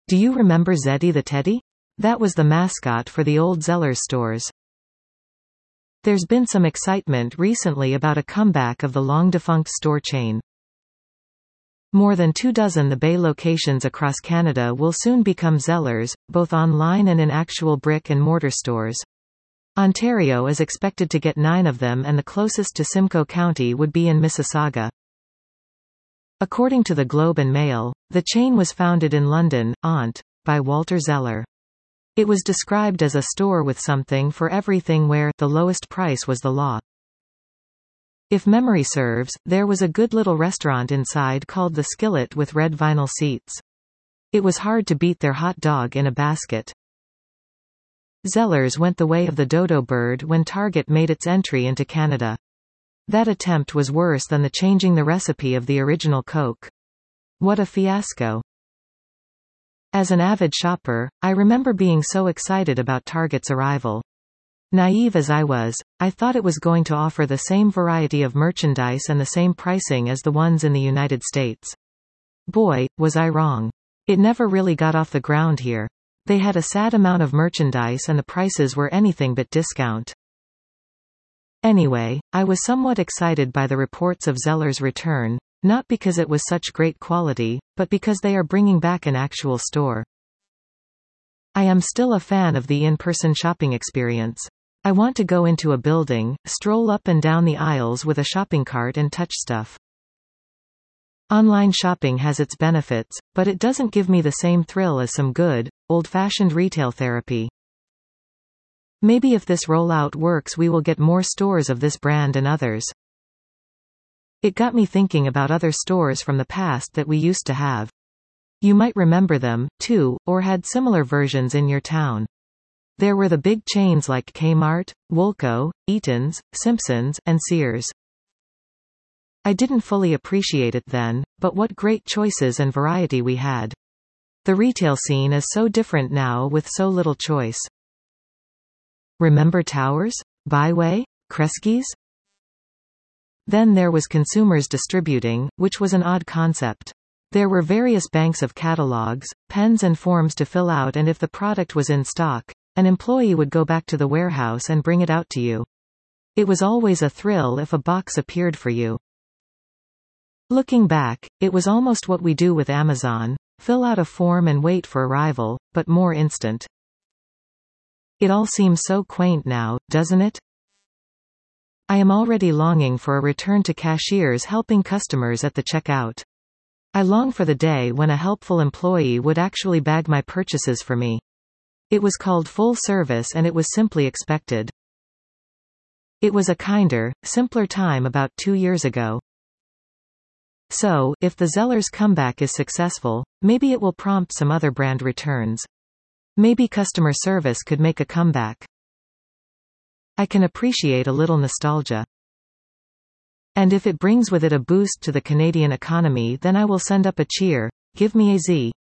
Do you remember Zeddy the Teddy? That was the mascot for the old Zellers stores. There's been some excitement recently about a comeback of the long-defunct store chain. More than 24 The Bay locations across Canada will soon become Zellers, both online and in actual brick-and-mortar stores. Ontario is expected to get 9 of them, and the closest to Simcoe County would be in Mississauga. According to the Globe and Mail, the chain was founded in London, Ont, by Walter Zeller. It was described as a store with something for everything where the lowest price was the law. If memory serves, there was a good little restaurant inside called the Skillet with red vinyl seats. It was hard to beat their hot dog in a basket. Zellers went the way of the dodo bird when Target made its entry into Canada. That attempt was worse than the changing the recipe of the original Coke. What a fiasco. As an avid shopper, I remember being so excited about Target's arrival. Naive as I was, I thought it was going to offer the same variety of merchandise and the same pricing as the ones in the United States. Boy, was I wrong. It never really got off the ground here. They had a sad amount of merchandise and the prices were anything but discount. Anyway, I was somewhat excited by the reports of Zeller's return, not because it was such great quality, but because they are bringing back an actual store. I am still a fan of the in-person shopping experience. I want to go into a building, stroll up and down the aisles with a shopping cart and touch stuff. Online shopping has its benefits, but it doesn't give me the same thrill as some good, old-fashioned retail therapy. Maybe if this rollout works we will get more stores of this brand and others. It got me thinking about other stores from the past that we used to have. You might remember them, too, or had similar versions in your town. There were the big chains like Kmart, Woolco, Eaton's, Simpsons, and Sears. I didn't fully appreciate it then, but what great choices and variety we had. The retail scene is so different now with so little choice. Remember Towers? Byway? Kresge's? Then there was Consumers Distributing, which was an odd concept. There were various banks of catalogs, pens and forms to fill out, and if the product was in stock, an employee would go back to the warehouse and bring it out to you. It was always a thrill if a box appeared for you. Looking back, it was almost what we do with Amazon, fill out a form and wait for arrival, but more instant. It all seems so quaint now, doesn't it? I am already longing for a return to cashiers helping customers at the checkout. I long for the day when a helpful employee would actually bag my purchases for me. It was called full service and it was simply expected. It was a kinder, simpler time about 2 years ago. So, if the Zellers comeback is successful, maybe it will prompt some other brand returns. Maybe customer service could make a comeback. I can appreciate a little nostalgia. And if it brings with it a boost to the Canadian economy, then I will send up a cheer. Give me a Z.